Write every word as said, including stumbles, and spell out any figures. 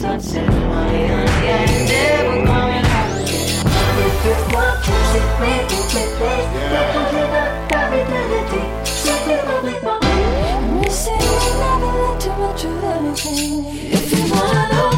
touch it, money on it, yeah, and never going home again. If you want to sit with me, with me, you can give up everything. Secret public, but I'm missing, I never let too much of anything. If you wanna